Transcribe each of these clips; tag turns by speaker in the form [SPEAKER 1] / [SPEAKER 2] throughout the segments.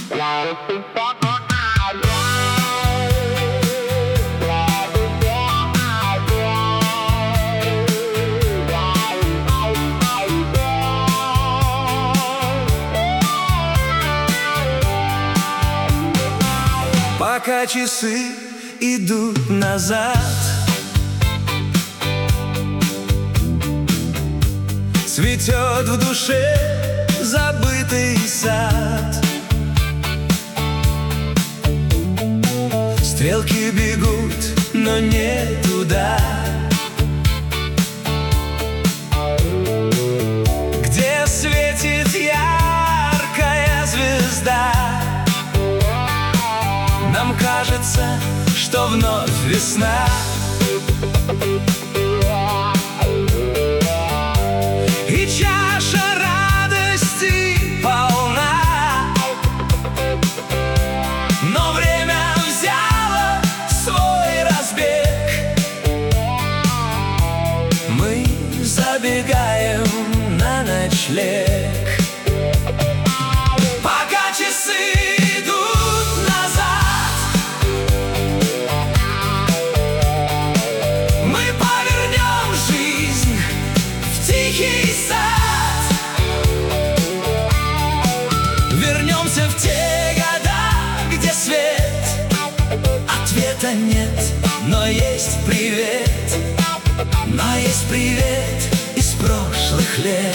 [SPEAKER 1] Пока часы идут назад, цветет в душе забытый сад. Стрелки бегут, но не туда, где светит яркая звезда. Нам кажется, что вновь весна. И чаша радости полна, но время взяло свой разбег. Мы забегаем на ночлег. Пока часы идут назад, мы повернем жизнь в тихий сад. Вернемся в те года, где свет. Ответа нет, но есть привет. Но есть привет из прошлых лет.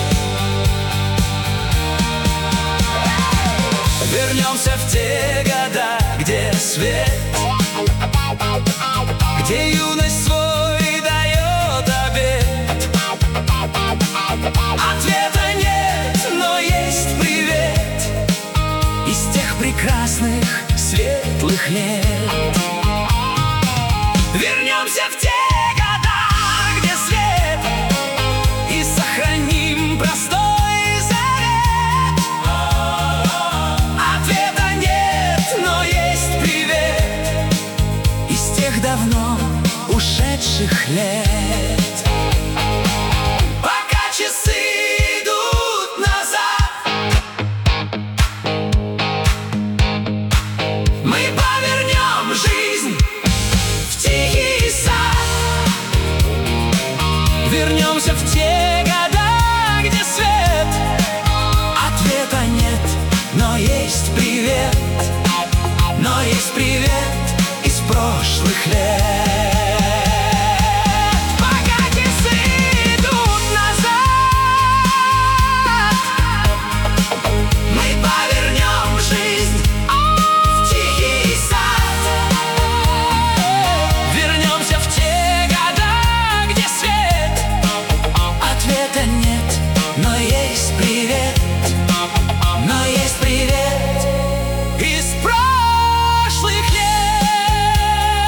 [SPEAKER 1] Вернемся в те года, где свет, где юность свой дает обет. Ответа нет, но есть привет из тех прекрасных светлых лет. Вернемся в те года, где свет, и сохраним простой завет. Ответа нет, но есть привет из тех давно ушедших лет. Пока часы идут назад, мы повернем жизнь в тихий сад. Вернемся в те года, где свет. Ответа нет, но есть привет. Но есть привет из прошлых лет. Пока часы идут назад, мы повернем жизнь в тихий сад. Вернемся в те года, где свет. Ответа нет, но есть привет. Но есть привет из прошлых лет.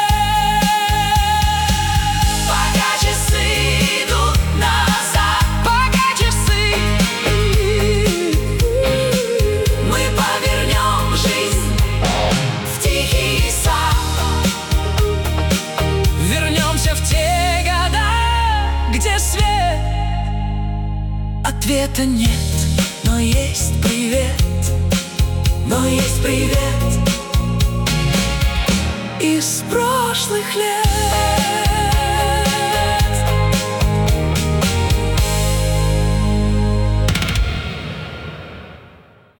[SPEAKER 1] Пока часы идут назад, пока часы, мы повернем жизнь в тихий сад. Вернемся в те года, где свет. Ответа нет, но есть привет. Но есть привет